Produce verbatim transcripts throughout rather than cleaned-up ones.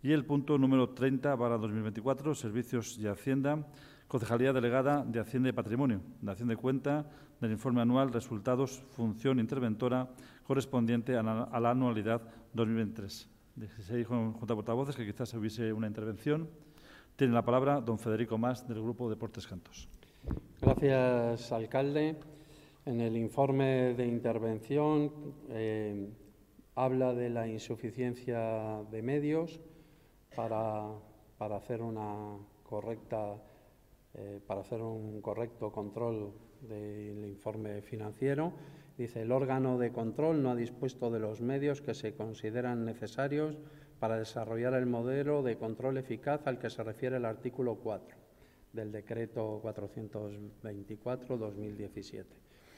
Y el punto número treinta barra dos mil veinticuatro, Servicios y Hacienda, Concejalía Delegada de Hacienda y Patrimonio, dación de cuenta del informe anual, resultados, función interventora correspondiente a la, a la anualidad dos mil veintitrés. Se dijo en Junta de Portavoces que quizás hubiese una intervención. Tiene la palabra don Federico Mas, del Grupo Deportes Cantos. Gracias, alcalde. En el informe de intervención eh, habla de la insuficiencia de medios para, para hacer una correcta, eh, para hacer un correcto control del informe financiero. Dice, el órgano de control no ha dispuesto de los medios que se consideran necesarios para desarrollar el modelo de control eficaz al que se refiere el artículo cuatro del Decreto cuatrocientos veinticuatro barra dos mil diecisiete.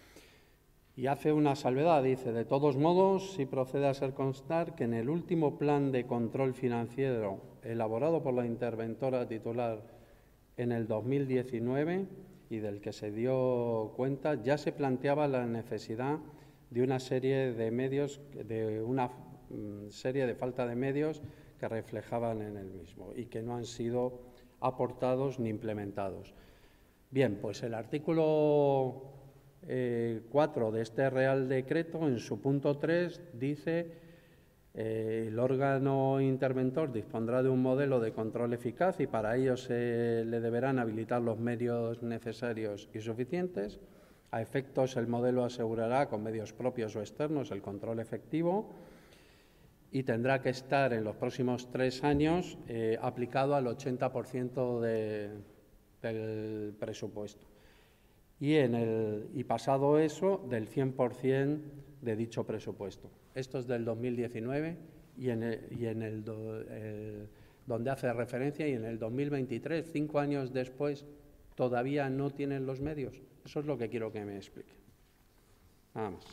Y hace una salvedad, dice, de todos modos, sí procede a hacer constar que en el último plan de control financiero elaborado por la interventora titular en el dos mil diecinueve y del que se dio cuenta, ya se planteaba la necesidad de una serie de medios, de una mm, serie de falta de medios que reflejaban en el mismo y que no han sido aportados ni implementados. Bien, pues el artículo eh, cuatro de este Real Decreto, en su punto tres, dice eh, el órgano interventor dispondrá de un modelo de control eficaz y para ello se le deberán habilitar los medios necesarios y suficientes. A efectos, el modelo asegurará con medios propios o externos el control efectivo y tendrá que estar en los próximos tres años eh, aplicado al ochenta por ciento de, del presupuesto. Y, en el, y pasado eso, del cien por ciento de dicho presupuesto. Esto es del dos mil diecinueve y en el, y en el, do, el donde hace referencia, y en el dos mil veintitrés, cinco años después, todavía no tienen los medios. Eso es lo que quiero que me explique. Nada más.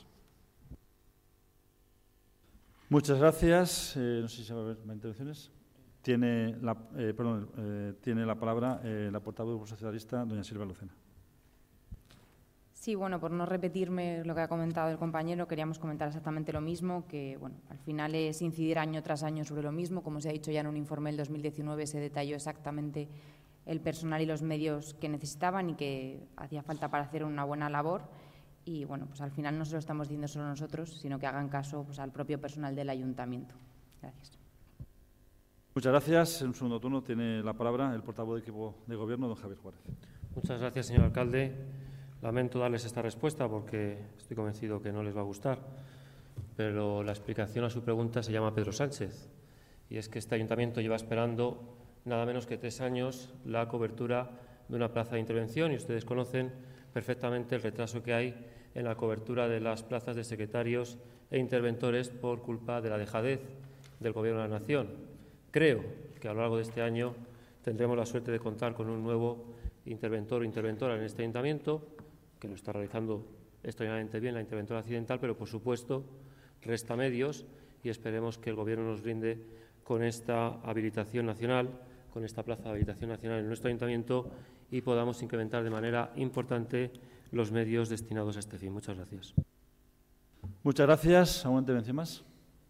Muchas gracias. Eh, no sé si va a haber más intervenciones. Tiene la, eh, perdón, eh, tiene la palabra eh, la portavoz del Grupo Socialista, doña Silvia Lucena. Sí, bueno, por no repetirme lo que ha comentado el compañero, queríamos comentar exactamente lo mismo, que bueno, al final es incidir año tras año sobre lo mismo. Como se ha dicho ya en un informe del dos mil diecinueve, se detalló exactamente el personal y los medios que necesitaban y que hacía falta para hacer una buena labor. Y bueno, pues al final no se lo estamos diciendo solo nosotros, sino que hagan caso pues, al propio personal del ayuntamiento. Gracias. Muchas gracias. En un segundo turno tiene la palabra el portavoz de equipo de gobierno, don Javier Juárez. Muchas gracias, señor alcalde. Lamento darles esta respuesta porque estoy convencido que no les va a gustar, pero la explicación a su pregunta se llama Pedro Sánchez, y es que este ayuntamiento lleva esperando nada menos que tres años la cobertura de una plaza de intervención y ustedes conocen perfectamente el retraso que hay en la cobertura de las plazas de secretarios e interventores por culpa de la dejadez del Gobierno de la Nación. Creo que a lo largo de este año tendremos la suerte de contar con un nuevo interventor o interventora en este ayuntamiento, que lo está realizando extraordinariamente bien la interventora accidental, pero por supuesto resta medios y esperemos que el Gobierno nos brinde con esta habilitación nacional, con esta plaza de habilitación nacional en nuestro ayuntamiento y podamos incrementar de manera importante los medios destinados a este fin. Muchas gracias. Muchas gracias. ¿Alguna intervención más?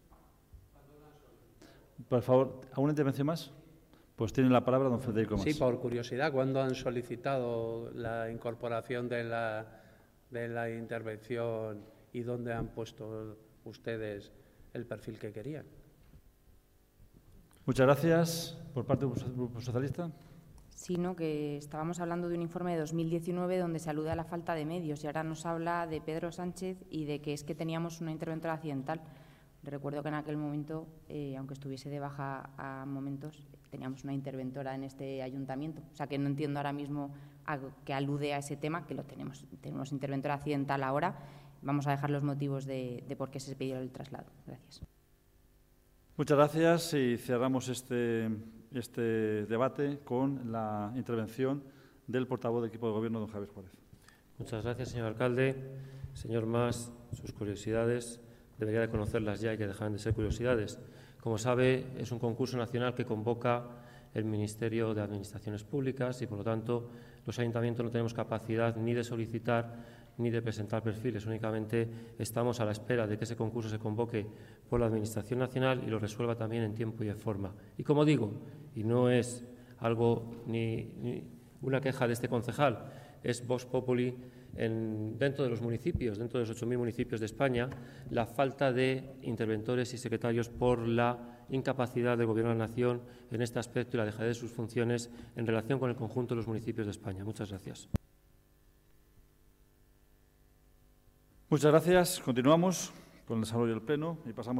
Por favor, ¿alguna intervención más? Pues tiene la palabra don Federico Mas. Sí, por curiosidad, ¿cuándo han solicitado la incorporación de la, de la intervención y dónde han puesto ustedes el perfil que querían? Muchas gracias. ¿Por parte del Grupo Socialista? Sino que estábamos hablando de un informe de dos mil diecinueve donde se alude a la falta de medios y ahora nos habla de Pedro Sánchez y de que es que teníamos una interventora accidental. Recuerdo que en aquel momento, eh, aunque estuviese de baja a momentos, teníamos una interventora en este ayuntamiento. O sea, que no entiendo ahora mismo a que alude a ese tema, que lo tenemos. Tenemos interventora accidental ahora. Vamos a dejar los motivos de, de por qué se pidió el traslado. Gracias. Muchas gracias y cerramos este, este debate con la intervención del portavoz del equipo de gobierno, don Javier Juárez. Muchas gracias, señor alcalde. Señor Mas, sus curiosidades debería de conocerlas ya y que dejaran de ser curiosidades. Como sabe, es un concurso nacional que convoca el Ministerio de Administraciones Públicas y, por lo tanto, los ayuntamientos no tenemos capacidad ni de solicitar ni de presentar perfiles, únicamente estamos a la espera de que ese concurso se convoque por la Administración Nacional y lo resuelva también en tiempo y en forma. Y como digo, y no es algo ni, ni una queja de este concejal, es Vox Populi en, dentro de los municipios, dentro de los ocho mil municipios de España, la falta de interventores y secretarios por la incapacidad del Gobierno de la Nación en este aspecto y la dejadez de sus funciones en relación con el conjunto de los municipios de España. Muchas gracias. Muchas gracias. Continuamos con el desarrollo del Pleno y pasamos